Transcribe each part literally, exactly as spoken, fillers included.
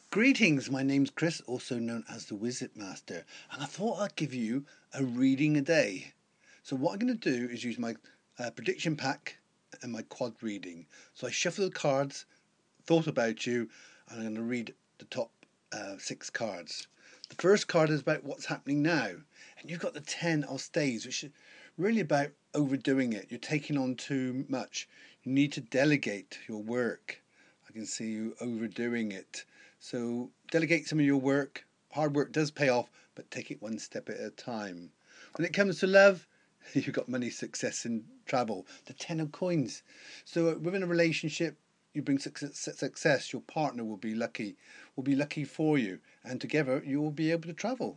Greetings, my name's Chris, also known as the Wizard Master, and I thought I'd give you a reading a day. So what I'm going to do is use my uh, prediction pack and my quad reading. So I shuffle the cards, thought about you, and I'm going to read the top uh, six cards. The first card is about what's happening now, and you've got the ten of staves, which is really about overdoing it. You're taking on too much. You need to delegate your work. I can see you overdoing it. So delegate some of your work. Hard work does pay off, but take it one step at a time. When it comes to love, you've got money, success and travel. The ten of coins. So within a relationship, you bring success. Your partner will be lucky, will be lucky for you. And together you will be able to travel.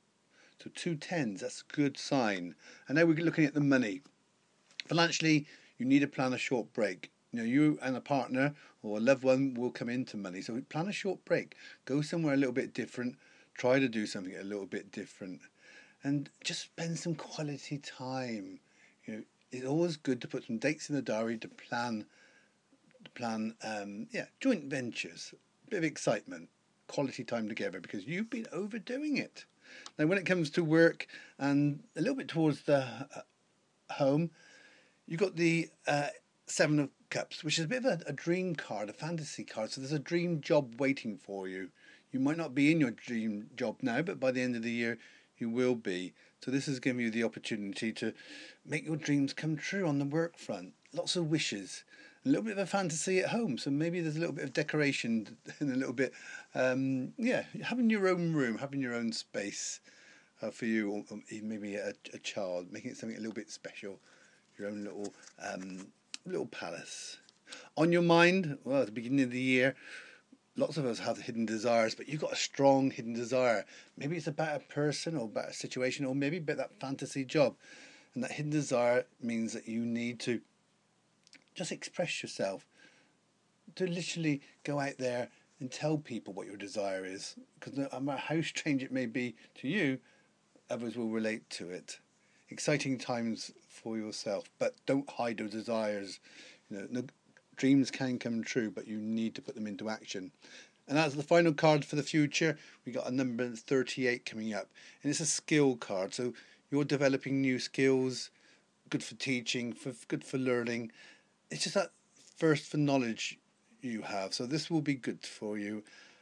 So two tens, that's a good sign. And now we're looking at the money. Financially, you need to plan a short break. You know, you and a partner or a loved one will come into money. So plan a short break. Go somewhere a little bit different. Try to do something a little bit different. And just spend some quality time. You know, it's always good to put some dates in the diary to plan, to plan, um, yeah, joint ventures. A bit of excitement, quality time together, because you've been overdoing it. Now, when it comes to work and a little bit towards the uh, home, you've got the uh, Seven of Cups, which is a bit of a, a dream card, a fantasy card. So there's a dream job waiting for you. You might not be in your dream job now, but by the end of the year, you will be. So this is giving you the opportunity to make your dreams come true on the work front. Lots of wishes. A little bit of a fantasy at home. So maybe there's a little bit of decoration and a little bit, um, yeah, having your own room, having your own space uh, for you, or, or maybe a, a child, making it something a little bit special. Your own little um, little palace. On your mind, well, at the beginning of the year, lots of us have hidden desires, but you've got a strong hidden desire. Maybe it's about a person or about a situation, or maybe about that fantasy job. And that hidden desire means that you need to just express yourself, to literally go out there and tell people what your desire is. Because no matter how strange it may be to you, others will relate to it. Exciting times for yourself, but don't hide your desires. You know, no, dreams can come true, but you need to put them into action. And as the final card for the future, we got a number thirty-eight coming up, and it's a skill card. So you're developing new skills, good for teaching, for good for learning. It's just that thirst for knowledge you have. So this will be good for you.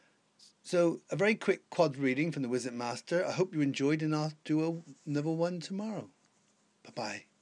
So a very quick quad reading from the Wizard Master. I hope you enjoyed, and I'll do a, another one tomorrow. Bye-bye.